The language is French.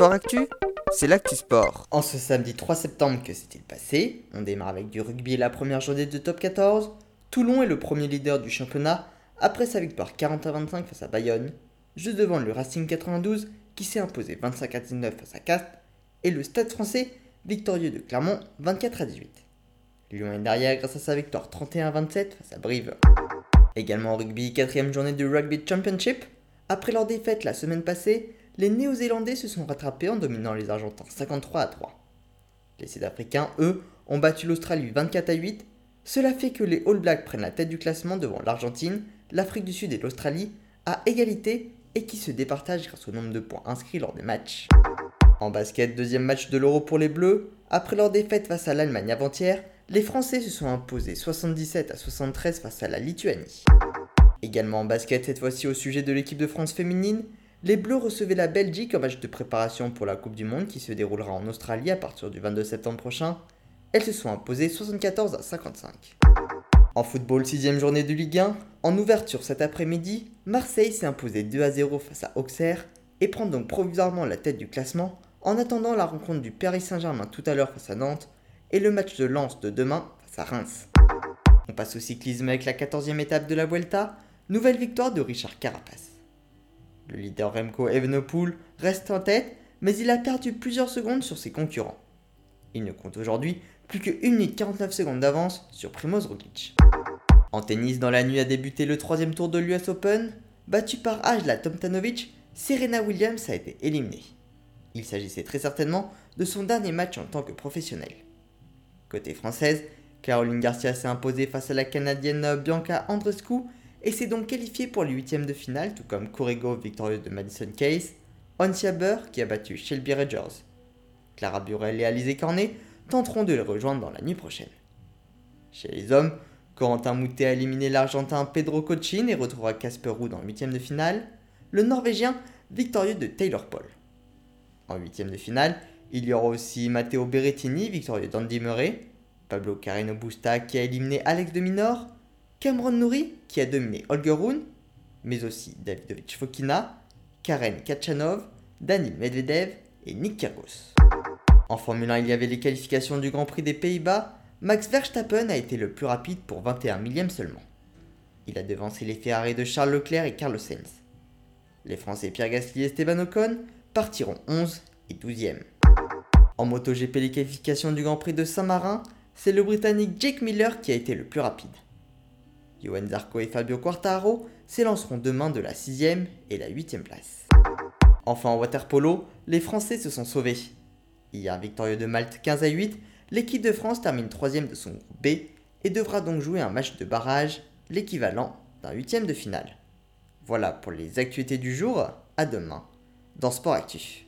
Sport Actu, c'est l'actu sport. En ce samedi 3 septembre, que s'est-il passé? On démarre avec du rugby et la première journée de top 14. Toulon est le premier leader du championnat après sa victoire 40-25 face à Bayonne, juste devant le Racing 92 qui s'est imposé 25-19 face à Castres et le Stade français victorieux de Clermont 24-18. Lyon est derrière grâce à sa victoire 31-27 face à Brive. Également en rugby, quatrième journée du Rugby Championship. Après leur défaite la semaine passée, les Néo-Zélandais se sont rattrapés en dominant les Argentins 53-3. Les Sud-Africains, eux, ont battu l'Australie 24-8. Cela fait que les All Blacks prennent la tête du classement devant l'Argentine, l'Afrique du Sud et l'Australie, à égalité et qui se départagent grâce au nombre de points inscrits lors des matchs. En basket, deuxième match de l'Euro pour les Bleus. Après leur défaite face à l'Allemagne avant-hier, les Français se sont imposés 77-73 face à la Lituanie. Également en basket, cette fois-ci au sujet de l'équipe de France féminine, les Bleus recevaient la Belgique en match de préparation pour la Coupe du Monde qui se déroulera en Australie à partir du 22 septembre prochain. Elles se sont imposées 74-55. En football, sixième journée de Ligue 1, en ouverture cet après-midi, Marseille s'est imposé 2-0 face à Auxerre et prend donc provisoirement la tête du classement en attendant la rencontre du Paris Saint-Germain tout à l'heure face à Nantes et le match de Lens de demain face à Reims. On passe au cyclisme avec la 14e étape de la Vuelta, nouvelle victoire de Richard Carapaz. Le leader Remco Evenepoel reste en tête, mais il a perdu plusieurs secondes sur ses concurrents. Il ne compte aujourd'hui plus que 1 minute 49 secondes d'avance sur Primož Roglič. En tennis, dans la nuit a débuté le troisième tour de l'US Open. Battue par Ajla Tomljanovic, Serena Williams a été éliminée. Il s'agissait très certainement de son dernier match en tant que professionnelle. Côté française, Caroline Garcia s'est imposée face à la Canadienne Bianca Andreescu et s'est donc qualifiée pour les huitièmes de finale, tout comme Corey Gove victorieuse de Madison Keys, Ons Jabeur qui a battu Shelby Rogers. Clara Burel et Alizé Cornet tenteront de les rejoindre dans la nuit prochaine. Chez les hommes, Corentin Moutet a éliminé l'Argentin Pedro Cochin et retrouvera Casper Ruud en huitième de finale, le Norvégien victorieux de Taylor Paul. En huitième de finale, il y aura aussi Matteo Berrettini victorieux d'Andy Murray, Pablo Carreño Busta qui a éliminé Alex de Minaur, Cameron Norrie qui a dominé Holger Rune, mais aussi Davidovich Fokina, Karen Khachanov, Daniil Medvedev et Nick Kyrgios. En Formule 1, il y avait les qualifications du Grand Prix des Pays-Bas. Max Verstappen a été le plus rapide pour 21 millièmes seulement. Il a devancé les Ferrari de Charles Leclerc et Carlos Sainz. Les Français Pierre Gasly et Esteban Ocon partiront 11 et 12e. En MotoGP, les qualifications du Grand Prix de Saint-Marin, c'est le Britannique Jake Miller qui a été le plus rapide. Johan Zarco et Fabio Quartararo s'élanceront demain de la 6e et la 8e place. Enfin en water-polo, les Français se sont sauvés. Hier victorieux de Malte 15-8, l'équipe de France termine 3e de son groupe B et devra donc jouer un match de barrage, l'équivalent d'un 8e de finale. Voilà pour les actualités du jour, à demain dans Sport Actu.